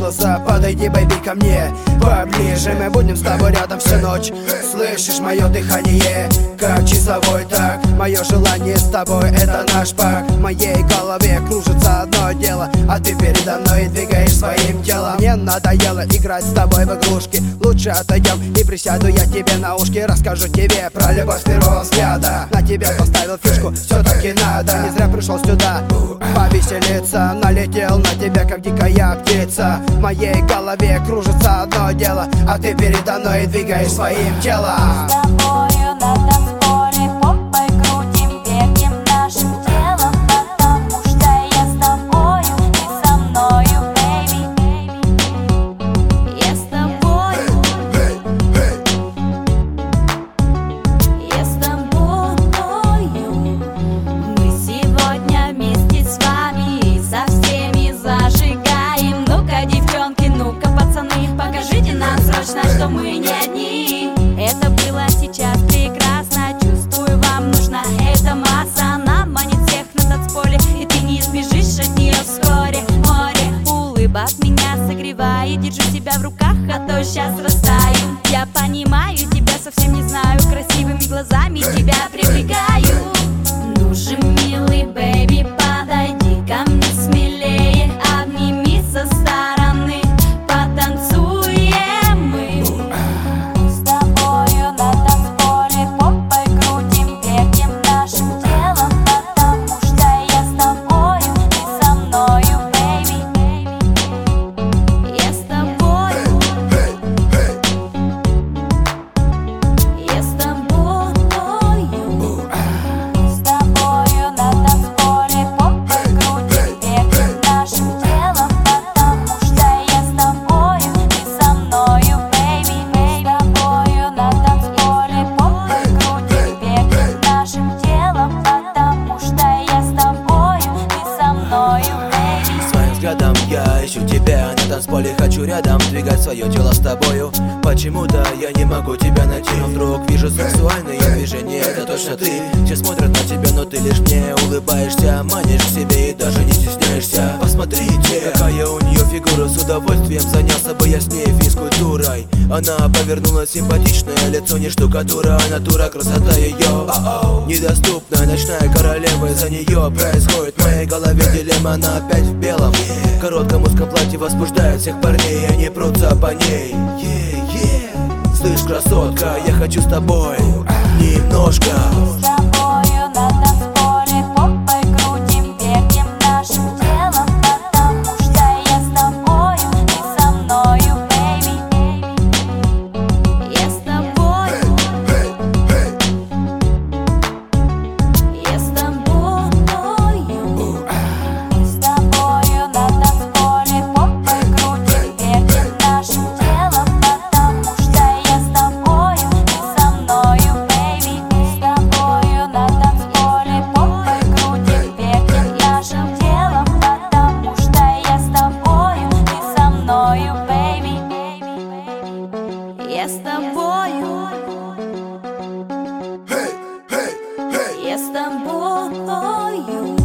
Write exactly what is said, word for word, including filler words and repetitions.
голоса. Подойди, бэйби, ко мне поближе, мы будем с тобой рядом всю ночь. Слышишь мое дыхание, как часовой так. Мое желание с тобой — это наш пак. В моей голове кружится одно дело, а ты передо мной двигаешь своим телом. Мне надоело играть с тобой в игрушки. Лучше отойдем и присяду я тебе на ушки. Расскажу тебе про любовь с первого взгляда. На тебя поставил фишку, все-таки надо. Не зря пришел сюда повеселиться. Налетел на тебя, как дикая птица. В моей голове кружится одно дело, а ты передо мной двигаешь своим телом. С тобою на танцполе попой крутим, вертим нашим телом, потому что я с тобою, ты со мною, бэйби. Я с тобою, я с тобою. Мы сегодня вместе с вами и со всеми зажигаем. Ну-ка, девчонки, ну-ка, пацаны, покажите нам срочно, что мы не одни. Это было сейчас прекрасно, чувствую, вам нужна эта масса. Она манит всех на танцполе, и ты не избежишь от нее вскоре. Море улыбок меня согревает, держу тебя в руках, а то сейчас растаю. Я понимаю тебя, совсем не знаю, красивыми глазами тебя привлекаю. Ну же, милый бэйби, подойди ко мне смелее, обними со стороны, потанцуем мы. С тобою на танцполе попой крутим, вертим нашим телом, потому что я с тобою, ты со мною, бэйби. Я с тобою, я с тобою. С тобою на танцполе попой крутим, вертим нашим телом, потому что я с тобою, ты со мною, бэйби. С тобою на танцполе попой крутим, вертим нашим телом, потому что я с тобою, ты со мною, бэйби. Своим взглядом я ищу тебя на танцполе, хочу рядом двигать свое тело с тобою. Почему-то я не могу тебя найти, но вдруг вижу сексуальные движения. Это точно ты, все смотрят на тебя, но ты лишь мне улыбаешься, манишь к себе и даже не стесняешься. Посмотрите, какая у нее фигура, с удовольствием занялся бы я с ней физкультурой. Она повернулась, симпатичное лицо, не штукатура, а натура, красота ее недоступная, ночная королева, из-за нее происходит в моей голове дилемма. Она опять в белом, в коротком узком платье возбуждает всех парней, они прутся по ней. Yeah, yeah. Слышь, красотка, я хочу с тобой немножко. С тобою на танцполе попой крутим, вертим нашим телом, потому что я с тобою, ты со мною, бэйби. Я с тобою, я с тобою. С тобою на танцполе попой крутим, вертим нашим телом, потому что я с тобою, ты со мною, бэйби. С тобою на танцполе попой крутим, вертим нашим телом, потому что я с тобою, ты со мною, бэйби. Я с тобою, я с тобою.